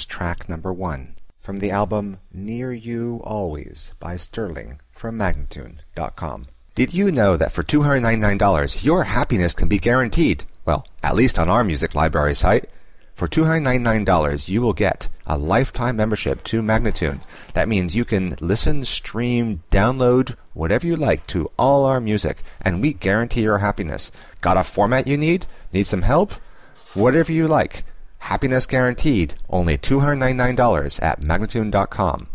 was track number 1 from the album Near You Always by Sterling from Magnatune.com. Did you know that for $299 your happiness can be guaranteed? Well, at least on our music library site. For $299 you will get a lifetime membership to Magnatune. That means you can listen, stream, download, whatever you like to all our music, and we guarantee your happiness. Got a format you need? Need some help? Whatever you like. Happiness guaranteed. Only $299 at Magnatune.com.